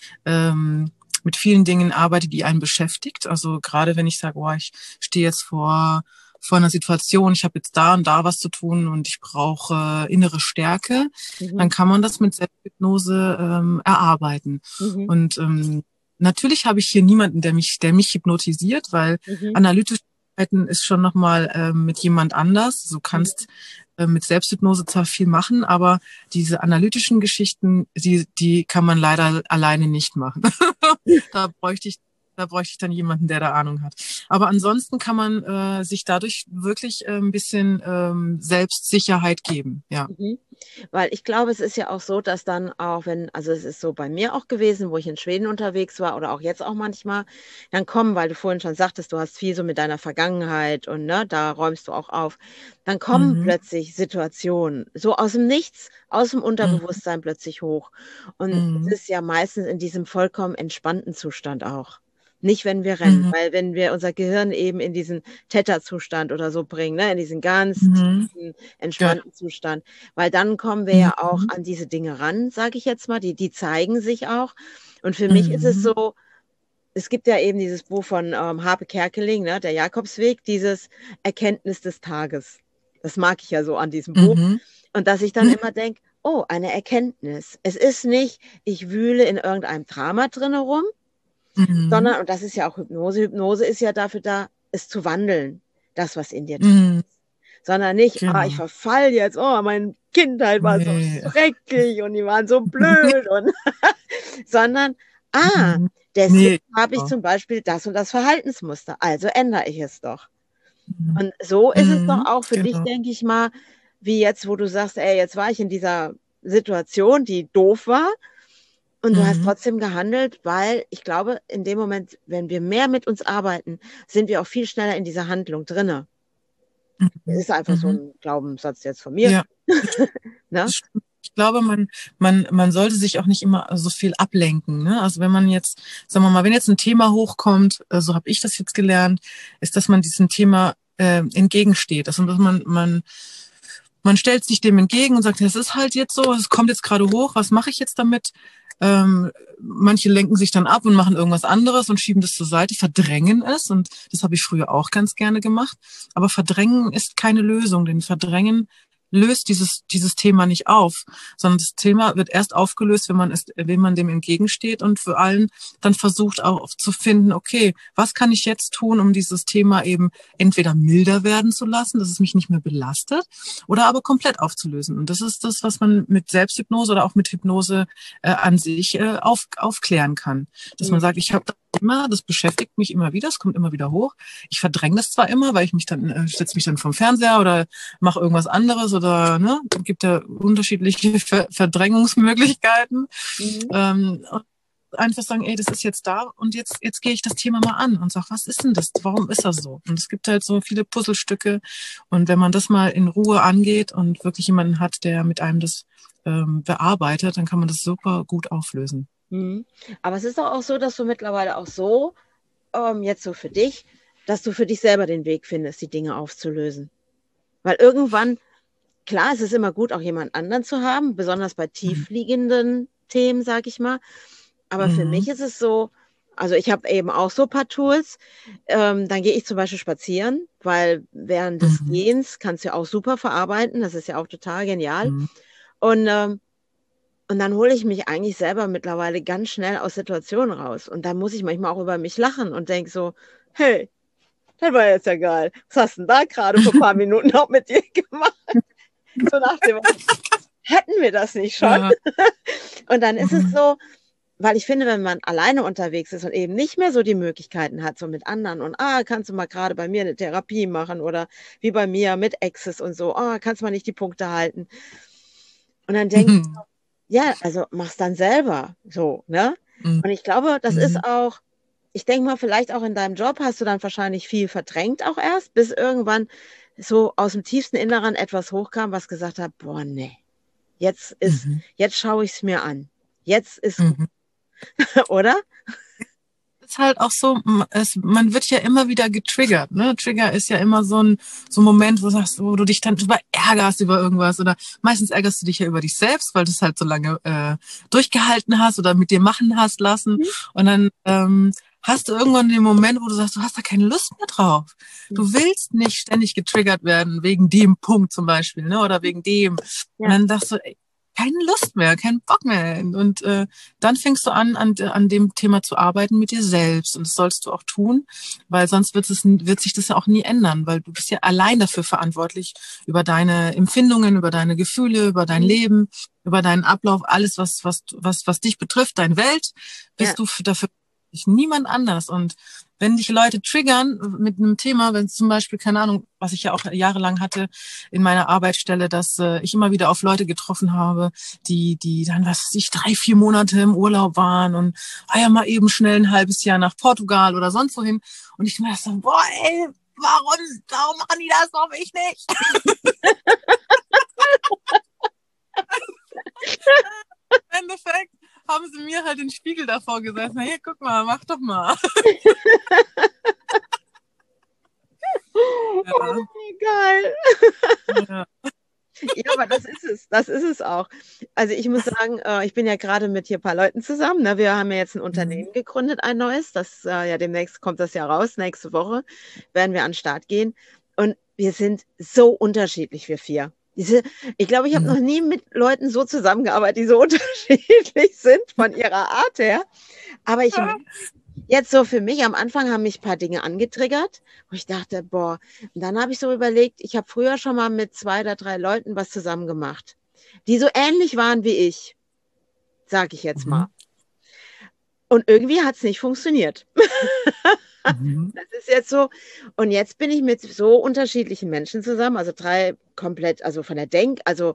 mit vielen Dingen arbeitet, die einen beschäftigt. Also gerade wenn ich sage, ich stehe jetzt vor einer Situation, ich habe jetzt da und da was zu tun und ich brauche innere Stärke, dann kann man das mit Selbsthypnose erarbeiten. Und natürlich habe ich hier niemanden, der mich hypnotisiert, weil analytisch arbeiten ist schon nochmal mit jemand anders. Du kannst mit Selbsthypnose zwar viel machen, aber diese analytischen Geschichten, die kann man leider alleine nicht machen. Da bräuchte ich dann jemanden, der da Ahnung hat. Aber ansonsten kann man sich dadurch wirklich ein bisschen Selbstsicherheit geben, ja. Weil ich glaube, es ist ja auch so, dass dann auch, also es ist so bei mir auch gewesen, wo ich in Schweden unterwegs war oder auch jetzt auch manchmal, dann kommen, weil du vorhin schon sagtest, du hast viel so mit deiner Vergangenheit und ne, da räumst du auch auf, dann kommen plötzlich Situationen, so aus dem Nichts, aus dem Unterbewusstsein plötzlich hoch. Und es ist ja meistens in diesem vollkommen entspannten Zustand auch. Nicht, wenn wir rennen, weil wenn wir unser Gehirn eben in diesen Theta-Zustand oder so bringen, ne, in diesen ganz tiefen, entspannten Zustand, weil dann kommen wir ja auch an diese Dinge ran, sage ich jetzt mal, die zeigen sich auch. Und für mich ist es so, es gibt ja eben dieses Buch von Harpe Kerkeling, ne, der Jakobsweg, dieses Erkenntnis des Tages. Das mag ich ja so an diesem Buch. Und dass ich dann immer denke, oh, eine Erkenntnis. Es ist nicht, ich wühle in irgendeinem Drama drin herum, sondern, und das ist ja auch Hypnose ist ja dafür da, es zu wandeln, das, was in dir drin ist. Sondern nicht, ich verfall jetzt, meine Kindheit war so schrecklich und die waren so blöd. Sondern, deswegen habe ich zum Beispiel das und das Verhaltensmuster, also ändere ich es doch. Und so ist es doch auch für dich, denke ich mal, wie jetzt, wo du sagst, jetzt war ich in dieser Situation, die doof war. Und du hast Mhm. trotzdem gehandelt, weil ich glaube, in dem Moment, wenn wir mehr mit uns arbeiten, sind wir auch viel schneller in dieser Handlung drinne. Mhm. Ist einfach so Mhm. ein Glaubenssatz jetzt von mir. Ja. Ne? Ich glaube, man sollte sich auch nicht immer so viel ablenken. Ne? Also wenn man jetzt, sagen wir mal, wenn jetzt ein Thema hochkommt, so habe ich das jetzt gelernt, ist, dass man diesem Thema entgegensteht. Also dass man stellt sich dem entgegen und sagt, das ist halt jetzt so, es kommt jetzt gerade hoch, was mache ich jetzt damit? Manche lenken sich dann ab und machen irgendwas anderes und schieben das zur Seite, verdrängen es. Und das habe ich früher auch ganz gerne gemacht. Aber verdrängen ist keine Lösung, denn verdrängen löst dieses Thema nicht auf, sondern das Thema wird erst aufgelöst, wenn man dem entgegensteht und für allen dann versucht auch zu finden, okay, was kann ich jetzt tun, um dieses Thema eben entweder milder werden zu lassen, dass es mich nicht mehr belastet, oder aber komplett aufzulösen. Und das ist das, was man mit Selbsthypnose oder auch mit Hypnose an sich aufklären kann. Dass man sagt, ich habe das Thema, das beschäftigt mich immer wieder, es kommt immer wieder hoch. Ich verdränge das zwar immer, weil ich mich dann setze mich dann vom Fernseher oder mache irgendwas anderes oder ne, gibt ja unterschiedliche Verdrängungsmöglichkeiten. Und einfach sagen, ey, das ist jetzt da und jetzt gehe ich das Thema mal an und sage, was ist denn das? Warum ist das so? Und es gibt halt so viele Puzzlestücke und wenn man das mal in Ruhe angeht und wirklich jemanden hat, der mit einem das bearbeitet, dann kann man das super gut auflösen. Aber es ist doch auch so, dass du mittlerweile auch so, jetzt so für dich, dass du für dich selber den Weg findest, die Dinge aufzulösen. Weil irgendwann, klar, es ist immer gut, auch jemand anderen zu haben, besonders bei tiefliegenden Themen, sag ich mal. Aber für mich ist es so, also ich habe eben auch so ein paar Tools. Dann gehe ich zum Beispiel spazieren, weil während des Gehens kannst du ja auch super verarbeiten. Das ist ja auch total genial. Und dann hole ich mich eigentlich selber mittlerweile ganz schnell aus Situationen raus. Und dann muss ich manchmal auch über mich lachen und denke so, hey, das war jetzt ja geil. Was hast du denn da gerade vor ein paar Minuten auch mit dir gemacht? So nach dem Motto, hätten wir das nicht schon? Ja. Und dann ist es so, weil ich finde, wenn man alleine unterwegs ist und eben nicht mehr so die Möglichkeiten hat, so mit anderen und kannst du mal gerade bei mir eine Therapie machen oder wie bei mir mit Access und so, kannst du mal nicht die Punkte halten. Und dann denke ich, ja, also mach's dann selber so, ne? Und ich glaube, das ist auch, ich denke mal, vielleicht auch in deinem Job hast du dann wahrscheinlich viel verdrängt auch erst, bis irgendwann so aus dem tiefsten Inneren etwas hochkam, was gesagt hat, boah, nee, jetzt schaue ich es mir an. Jetzt ist gut. Oder? Ist halt auch so, man wird ja immer wieder getriggert, ne? Trigger ist ja immer so ein Moment, wo du dich dann drüber ärgerst über irgendwas oder meistens ärgerst du dich ja über dich selbst, weil du es halt so lange durchgehalten hast oder mit dir machen hast lassen und dann hast du irgendwann den Moment, wo du sagst, du hast da keine Lust mehr drauf. Du willst nicht ständig getriggert werden wegen dem Punkt zum Beispiel, ne? Oder wegen dem. Und dann sagst du, ey, keine Lust mehr, keinen Bock mehr. Und dann fängst du an dem Thema zu arbeiten mit dir selbst. Und das sollst du auch tun, weil sonst wird sich das ja auch nie ändern, weil du bist ja allein dafür verantwortlich, über deine Empfindungen, über deine Gefühle, über dein Leben, über deinen Ablauf, alles, was dich betrifft, deine Welt, bist du dafür niemand anders. Und wenn dich Leute triggern mit einem Thema, wenn es zum Beispiel, keine Ahnung, was ich ja auch jahrelang hatte in meiner Arbeitsstelle, dass ich immer wieder auf Leute getroffen habe, die dann, was weiß ich, 3-4 Monate im Urlaub waren und ja mal eben schnell ein halbes Jahr nach Portugal oder sonst wohin. Und ich mir dachte, boah, ey, warum machen die das, warum ich nicht? Im Endeffekt haben sie mir halt den Spiegel davor gesetzt. Na hier, guck mal, mach doch mal. Ja. Oh, geil. Ja. Ja, aber das ist es. Das ist es auch. Also ich muss sagen, ich bin ja gerade mit hier ein paar Leuten zusammen. Ne? Wir haben ja jetzt ein Unternehmen gegründet, ein neues. Das ja demnächst kommt das ja raus. Nächste Woche werden wir an den Start gehen. Und wir sind so unterschiedlich, wir 4. Ich glaube, ich habe noch nie mit Leuten so zusammengearbeitet, die so unterschiedlich sind von ihrer Art her. Aber ich jetzt so für mich, am Anfang haben mich ein paar Dinge angetriggert, wo ich dachte, boah, und dann habe ich so überlegt, ich habe früher schon mal mit 2 oder 3 Leuten was zusammen gemacht, die so ähnlich waren wie ich, sage ich jetzt mal. Und irgendwie hat es nicht funktioniert. Das ist jetzt so. Und jetzt bin ich mit so unterschiedlichen Menschen zusammen, also 3 komplett, also von der also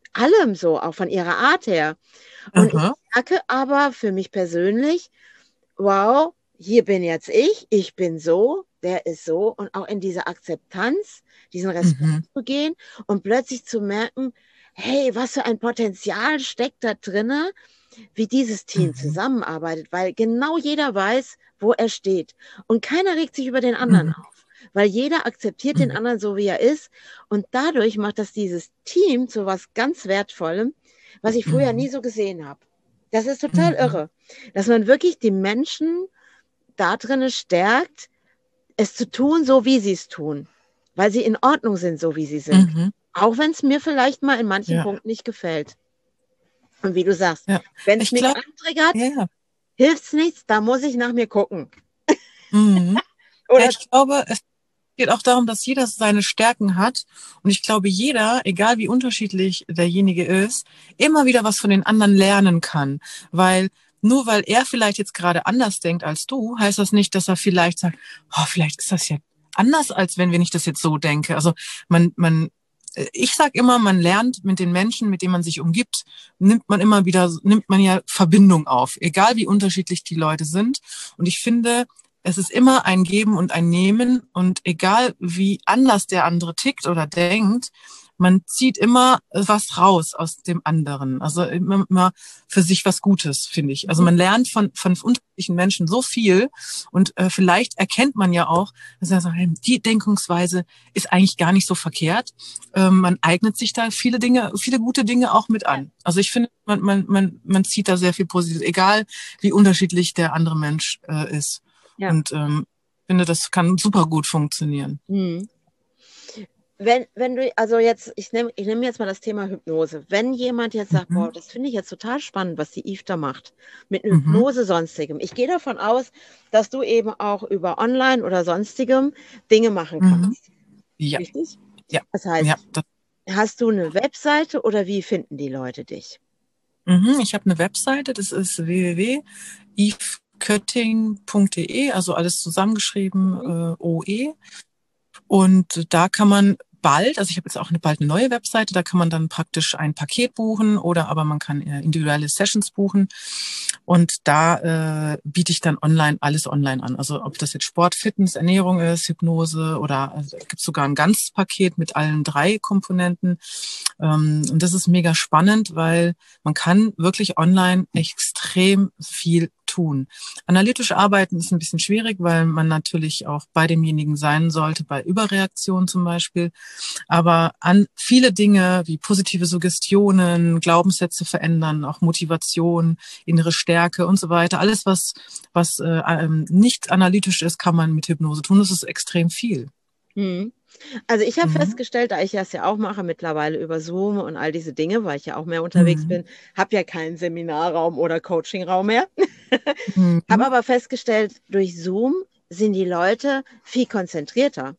allem so, auch von ihrer Art her. Und ich merke aber für mich persönlich, wow, hier bin jetzt ich bin so, der ist so. Und auch in diese Akzeptanz, diesen Respekt zu gehen und plötzlich zu merken, hey, was für ein Potenzial steckt da drinne, wie dieses Team zusammenarbeitet, weil genau jeder weiß, wo er steht. Und keiner regt sich über den anderen auf, weil jeder akzeptiert den anderen so, wie er ist. Und dadurch macht das dieses Team zu was ganz Wertvollem, was ich früher nie so gesehen habe. Das ist total irre, dass man wirklich die Menschen da drinne stärkt, es zu tun, so wie sie es tun, weil sie in Ordnung sind, so wie sie sind. Auch wenn es mir vielleicht mal in manchen Punkten nicht gefällt. Und wie du sagst, wenn es mich antriggert, hilft es nichts, da muss ich nach mir gucken. Oder ich glaube, es geht auch darum, dass jeder seine Stärken hat. Und ich glaube, jeder, egal wie unterschiedlich derjenige ist, immer wieder was von den anderen lernen kann. Weil nur weil er vielleicht jetzt gerade anders denkt als du, heißt das nicht, dass er vielleicht sagt, oh, vielleicht ist das ja anders, als wenn ich das jetzt so denke. Also ich sage immer, man lernt mit den Menschen, mit denen man sich umgibt, nimmt man ja Verbindung auf, egal wie unterschiedlich die Leute sind. Und ich finde, es ist immer ein Geben und ein Nehmen und egal wie anders der andere tickt oder denkt, man zieht immer was raus aus dem anderen. Also immer für sich was Gutes, finde ich. Also man lernt von unterschiedlichen Menschen so viel und vielleicht erkennt man ja auch, dass er sagt, die Denkungsweise ist eigentlich gar nicht so verkehrt. Man eignet sich da viele gute Dinge auch mit an. Also ich finde, man zieht da sehr viel Positives, egal wie unterschiedlich der andere Mensch ist. Ja. Und finde, das kann super gut funktionieren. Wenn du, also jetzt, ich nehme jetzt mal das Thema Hypnose. Wenn jemand jetzt sagt, boah, das finde ich jetzt total spannend, was die Yves da macht, mit Hypnose sonstigem. Ich gehe davon aus, dass du eben auch über Online oder sonstigem Dinge machen kannst. Ja. Richtig? Ja. Das heißt, hast du eine Webseite oder wie finden die Leute dich? Ich habe eine Webseite, das ist www.yveskötting.de, also alles zusammengeschrieben, OE. Und da kann man also ich habe jetzt auch bald eine neue Webseite, da kann man dann praktisch ein Paket buchen aber man kann individuelle Sessions buchen und da biete ich dann alles online an. Also ob das jetzt Sport, Fitness, Ernährung ist, Hypnose oder es gibt sogar ein ganzes Paket mit allen 3 Komponenten. Und das ist mega spannend, weil man kann wirklich online extrem viel tun. Analytisch arbeiten ist ein bisschen schwierig, weil man natürlich auch bei demjenigen sein sollte, bei Überreaktionen zum Beispiel. Aber an viele Dinge wie positive Suggestionen, Glaubenssätze verändern, auch Motivation, innere Stärke und so weiter. Alles, was nicht analytisch ist, kann man mit Hypnose tun. Das ist extrem viel. Also ich habe festgestellt, da ich das ja auch mache mittlerweile über Zoom und all diese Dinge, weil ich ja auch mehr unterwegs bin, habe ja keinen Seminarraum oder Coachingraum mehr. Habe aber festgestellt, durch Zoom sind die Leute viel konzentrierter.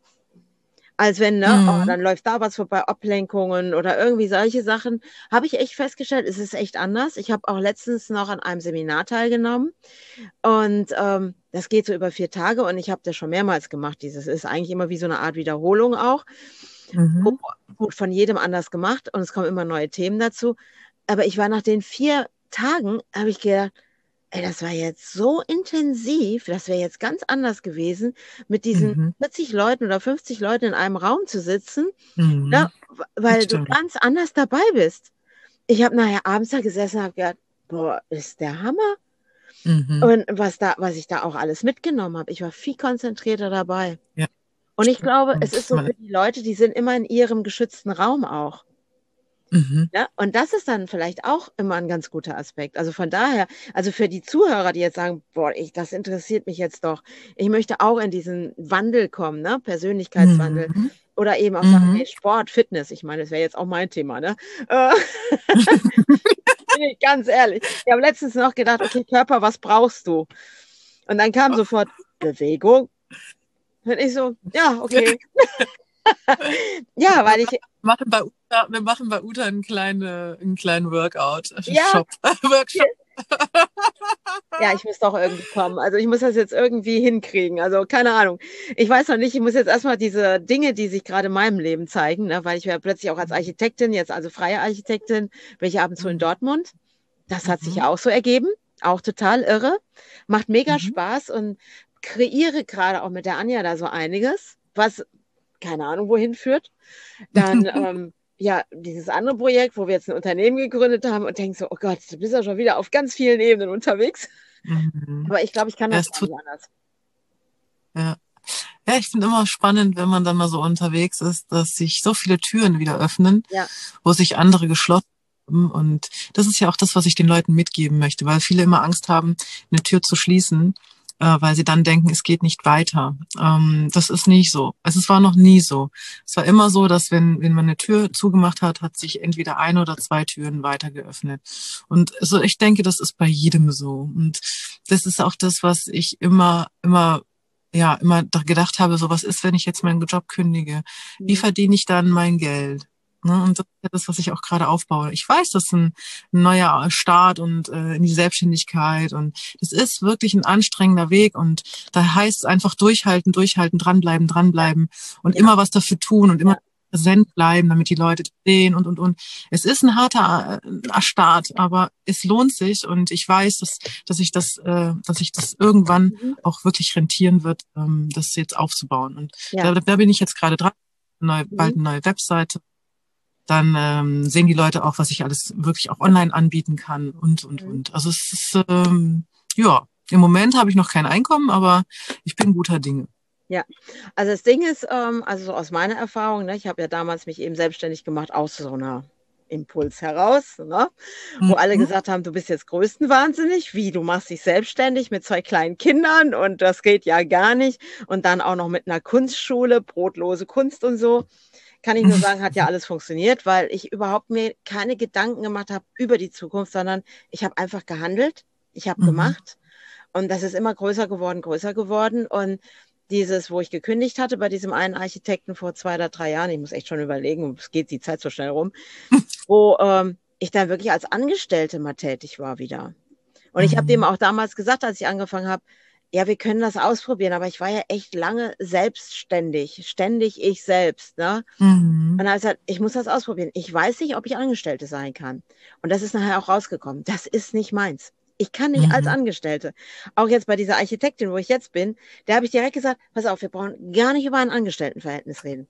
Als wenn, dann läuft da was vorbei, Ablenkungen oder irgendwie solche Sachen. Habe ich echt festgestellt, es ist echt anders. Ich habe auch letztens noch an einem Seminar teilgenommen und das geht so über 4 Tage und ich habe das schon mehrmals gemacht. Dieses ist eigentlich immer wie so eine Art Wiederholung auch. Gut, von jedem anders gemacht und es kommen immer neue Themen dazu. Aber ich war nach den 4 Tagen, habe ich gedacht, ey, das war jetzt so intensiv, das wäre jetzt ganz anders gewesen, mit diesen 40 Leuten oder 50 Leuten in einem Raum zu sitzen, weil du ganz anders dabei bist. Ich habe nachher abends da gesessen und habe gedacht, boah, ist der Hammer. Und was ich da auch alles mitgenommen habe, ich war viel konzentrierter dabei. Ja. Und ich glaube, es ist so für die Leute, die sind immer in ihrem geschützten Raum auch. Ja, und das ist dann vielleicht auch immer ein ganz guter Aspekt. Also von daher, also für die Zuhörer, die jetzt sagen, boah, das interessiert mich jetzt doch. Ich möchte auch in diesen Wandel kommen, ne? Persönlichkeitswandel. Oder eben auch sagen, hey, Sport, Fitness. Ich meine, das wäre jetzt auch mein Thema, ne? Bin ich ganz ehrlich. Ich habe letztens noch gedacht, okay, Körper, was brauchst du? Und dann kam sofort Bewegung. Und ich so, ja, okay. Ja, weil ich... Wir machen bei Uta einen kleinen Workout. Ja, Workshop. Ja, ich muss doch irgendwie kommen. Also ich muss das jetzt irgendwie hinkriegen. Also keine Ahnung. Ich weiß noch nicht, ich muss jetzt erstmal diese Dinge, die sich gerade in meinem Leben zeigen, ne, weil ich ja plötzlich auch als Architektin, jetzt also freie Architektin, bin ich ab und zu in Mhm. Dortmund. Das hat sich ja Mhm. auch so ergeben. Auch total irre. Macht mega Mhm. Spaß und kreiere gerade auch mit der Anja da so einiges, was keine Ahnung wohin führt. Dann ja, dieses andere Projekt, wo wir jetzt ein Unternehmen gegründet haben und denken so, oh Gott, du bist ja schon wieder auf ganz vielen Ebenen unterwegs. Mhm. Aber ich glaube, ich kann Ja, das gar nicht anders. ja. Ja, ich finde immer spannend, wenn man dann mal so unterwegs ist, dass sich so viele Türen wieder öffnen, Ja, wo sich andere geschlossen haben. Und das ist ja auch das, was ich den Leuten mitgeben möchte, weil viele immer Angst haben, eine Tür zu schließen, weil sie dann denken, es geht nicht weiter. Das ist nicht so. War noch nie so. Es war immer so, dass wenn man eine Tür zugemacht hat, hat sich entweder eine oder zwei Türen weiter geöffnet. Und so, ich denke, das ist bei jedem so. Und das ist auch das, was ich immer gedacht habe, so was ist, wenn ich jetzt meinen Job kündige? Wie mhm. verdiene ich dann mein Geld? Ne? Und das ist das, was ich auch gerade aufbaue. Ich weiß, das ist ein neuer Start und in die Selbstständigkeit und das ist wirklich ein anstrengender Weg und da heißt es einfach durchhalten, durchhalten, dranbleiben, Ja, dranbleiben und ja, immer was dafür tun und immer ja, präsent bleiben, damit die Leute sehen und. Es ist ein harter Start, aber es lohnt sich und ich weiß, dass ich das irgendwann mhm. auch wirklich rentieren wird, das jetzt aufzubauen. Und Ja, da bin ich jetzt gerade dran, mhm. bald eine neue Webseite. Dann sehen die Leute auch, was ich alles wirklich auch online anbieten kann Mhm. und. Also es ist, ja, im Moment habe ich noch kein Einkommen, aber ich bin guter Dinge. Ja. Also das Ding ist, also so aus meiner Erfahrung, ne, ich habe ja damals mich eben selbstständig gemacht aus so einer Impuls heraus, ne, wo alle Mhm. gesagt haben, du bist jetzt größtenwahnsinnig, wie, du machst dich selbstständig mit 2 kleinen Kindern und das geht ja gar nicht und dann auch noch mit einer Kunstschule, brotlose Kunst und so. Kann ich nur sagen, hat ja alles funktioniert, weil ich überhaupt mir keine Gedanken gemacht habe über die Zukunft, sondern ich habe einfach gehandelt, ich habe Mhm. gemacht und das ist immer größer geworden und dieses, wo ich gekündigt hatte bei diesem einen Architekten vor 2 oder 3 Jahren, ich muss echt schon überlegen, es geht die Zeit so schnell rum, wo ich dann wirklich als Angestellte mal tätig war wieder. Und ich habe dem Mhm. auch damals gesagt, als ich angefangen habe, ja, wir können das ausprobieren, aber ich war ja echt lange selbstständig, ständig ich selbst, ne? Und Mhm. dann habe ich gesagt, ich muss das ausprobieren. Ich weiß nicht, ob ich Angestellte sein kann. Und das ist nachher auch rausgekommen. Das ist nicht meins. Ich kann nicht als Mhm. Angestellte. Auch jetzt bei dieser Architektin, wo ich jetzt bin, da habe ich direkt gesagt, pass auf, wir brauchen gar nicht über ein Angestelltenverhältnis reden.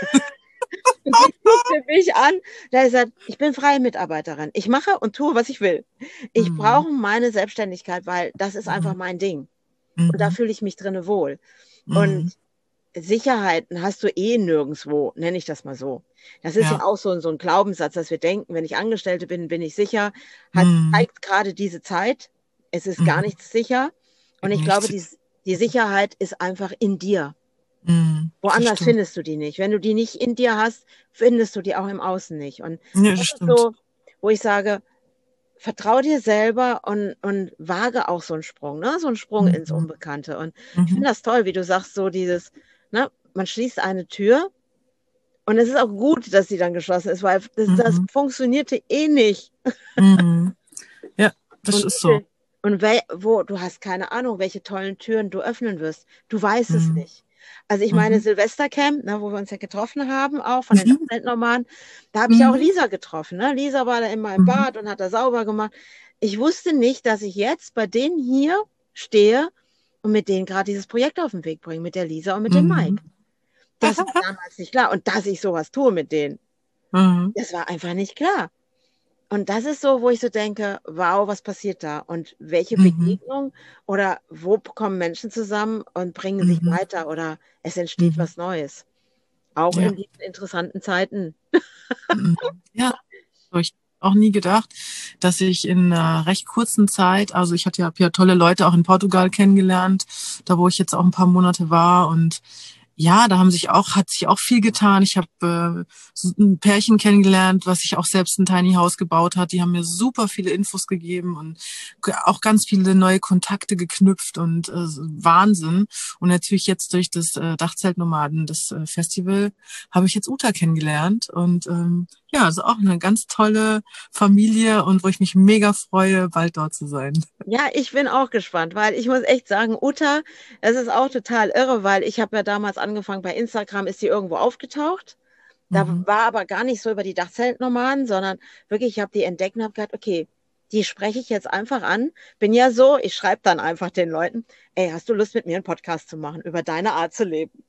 Und sie guckte mich an, da hat sie gesagt, ich bin freie Mitarbeiterin. Ich mache und tue, was ich will. Ich Mhm. brauche meine Selbstständigkeit, weil das ist einfach Mhm. mein Ding. Und da Mhm. fühle ich mich drinne wohl. Und Mhm. Sicherheiten hast du eh nirgendwo, nenne ich das mal so. Das ist ja Ja. auch so ein Glaubenssatz, dass wir denken, wenn ich Angestellte bin, bin ich sicher. Mhm. Zeigt gerade diese Zeit. Es ist gar Mhm. nichts sicher. Und ich glaube, Nichts. die Sicherheit ist einfach in dir. Mhm. Das Woanders stimmt. findest du die nicht. Wenn du die nicht in dir hast, findest du die auch im Außen nicht. Und Ja, das das ist stimmt. so, wo ich sage, vertrau dir selber und wage auch so einen Sprung, ne? So einen Sprung ins Mhm. Unbekannte. Und ich Mhm. finde das toll, wie du sagst, so dieses, ne, man schließt eine Tür und es ist auch gut, dass sie dann geschlossen ist, weil das Mhm. funktionierte eh nicht. Mhm. Ja, das Und ist so. wo, du hast keine Ahnung, welche tollen Türen du öffnen wirst. Du weißt es Mhm. nicht. Also ich meine, Mhm. Silvestercamp, ne, wo wir uns ja getroffen haben, auch von den Mhm. Stadtnomaden, da habe ich ja auch Mhm. Lisa getroffen. Ne? Lisa war da immer im Mhm. Bad und hat da sauber gemacht. Ich wusste nicht, dass ich jetzt bei denen hier stehe und mit denen gerade dieses Projekt auf den Weg bringe, mit der Lisa und mit dem Mhm. Mike. Das war damals nicht klar. Und dass ich sowas tue mit denen, Mhm. das war einfach nicht klar. Und das ist so, wo ich so denke, wow, was passiert da? Und welche Mhm. Begegnung oder wo kommen Menschen zusammen und bringen sich Mhm. weiter oder es entsteht Mhm. was Neues. Auch Ja. in diesen interessanten Zeiten. Mhm. Ja, so, ich habe auch nie gedacht, dass ich in einer recht kurzen Zeit, also hab ja tolle Leute auch in Portugal kennengelernt, da wo ich jetzt auch ein paar Monate war und ja, hat sich auch viel getan. Ich habe so ein Pärchen kennengelernt, was sich auch selbst ein Tiny House gebaut hat. Die haben mir super viele Infos gegeben und auch ganz viele neue Kontakte geknüpft und Wahnsinn. Und natürlich jetzt durch das Dachzeltnomaden, das Festival, habe ich jetzt Uta kennengelernt und Ja, also auch eine ganz tolle Familie und wo ich mich mega freue, bald dort zu sein. Ja, ich bin auch gespannt, weil ich muss echt sagen, Uta, es ist auch total irre, weil ich habe ja damals angefangen, bei Instagram ist sie irgendwo aufgetaucht. Da Mhm. war aber gar nicht so über die Dachzeltnomaden, sondern wirklich, ich habe die entdeckt und habe gedacht, okay, die spreche ich jetzt einfach an. Bin ja so, ich schreibe dann einfach den Leuten, ey, hast du Lust mit mir einen Podcast zu machen über deine Art zu leben?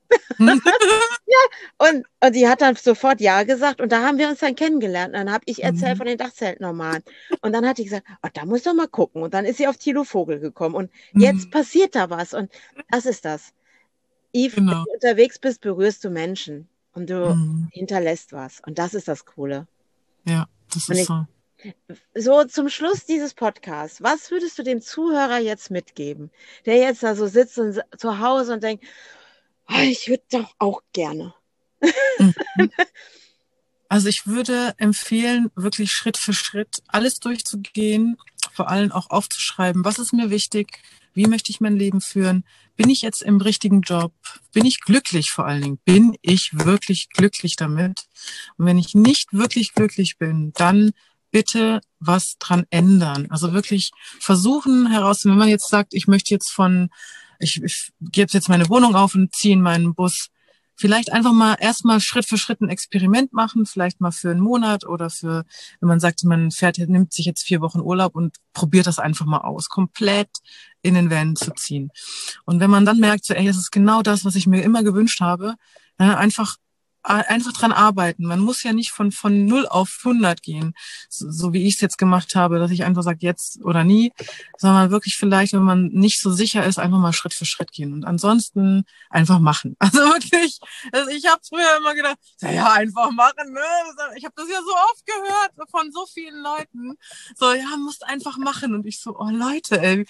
Und die hat dann sofort Ja gesagt und da haben wir uns dann kennengelernt. Und dann habe ich erzählt Mhm. von den Dachzeltnomaden. Und dann hat die gesagt, oh, da muss doch mal gucken. Und dann ist sie auf Thilo Vogel gekommen. Und jetzt Mhm. passiert da was. Und das ist das. Yves, wenn Genau. du unterwegs bist, berührst du Menschen und du Mhm. hinterlässt was. Und das ist das Coole. Ja, das Und ist ich, so. so zum Schluss dieses Podcasts, was würdest du dem Zuhörer jetzt mitgeben, der jetzt da so sitzt und zu Hause und denkt, oh, ich würde doch auch gerne. Mhm. Also ich würde empfehlen, wirklich Schritt für Schritt alles durchzugehen, vor allem auch aufzuschreiben, was ist mir wichtig, wie möchte ich mein Leben führen, bin ich jetzt im richtigen Job, bin ich glücklich vor allen Dingen, bin ich wirklich glücklich damit? Und wenn ich nicht wirklich glücklich bin, dann bitte was dran ändern. Also wirklich versuchen herauszufinden, wenn man jetzt sagt, ich möchte jetzt ich gebe jetzt meine Wohnung auf und ziehe in meinen Bus, vielleicht einfach mal erstmal Schritt für Schritt ein Experiment machen, vielleicht mal für einen Monat oder wenn man sagt, nimmt sich jetzt 4 Wochen Urlaub und probiert das einfach mal aus, komplett in den Van zu ziehen. Und wenn man dann merkt, so, ey, das ist genau das, was ich mir immer gewünscht habe, dann einfach dran arbeiten. Man muss ja nicht von 0 auf 100 gehen, so wie ich es jetzt gemacht habe, dass ich einfach sage, jetzt oder nie, sondern wirklich vielleicht, wenn man nicht so sicher ist, einfach mal Schritt für Schritt gehen und ansonsten einfach machen. Also wirklich, ich habe früher immer gedacht, ja, einfach machen, ne? Ich habe das ja so oft gehört von so vielen Leuten, so, ja, musst einfach machen und ich so, oh Leute, ey.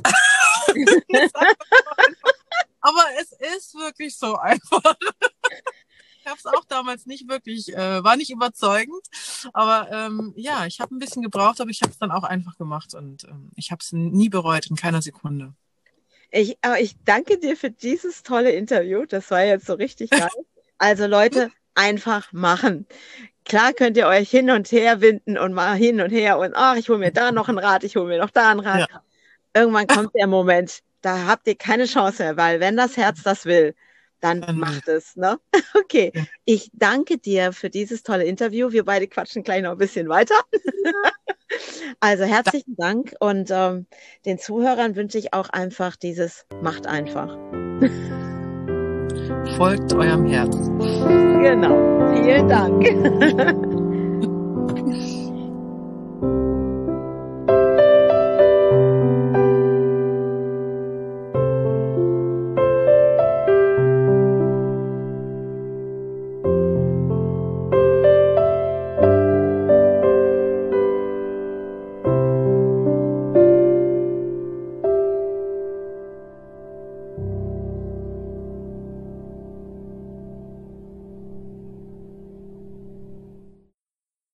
Aber es ist wirklich so einfach. Ich habe es auch damals nicht wirklich, war nicht überzeugend, aber ja, ich habe ein bisschen gebraucht, aber ich habe es dann auch einfach gemacht und ich habe es nie bereut, in keiner Sekunde. Ich danke dir für dieses tolle Interview. Das war jetzt so richtig geil. Also Leute, einfach machen. Klar könnt ihr euch hin und her winden und mal hin und her und ach, ich hole mir da noch ein Rad, ich hole mir noch da ein Rad. Ja. Irgendwann kommt der Moment, da habt ihr keine Chance mehr, weil wenn das Herz das will, dann Dann will. macht es. Ne? Okay, Ja. ich danke dir für dieses tolle Interview. Wir beide quatschen gleich noch ein bisschen weiter. Also herzlichen Dank und den Zuhörern wünsche ich auch einfach dieses Macht einfach. Folgt eurem Herz. Genau, vielen Dank.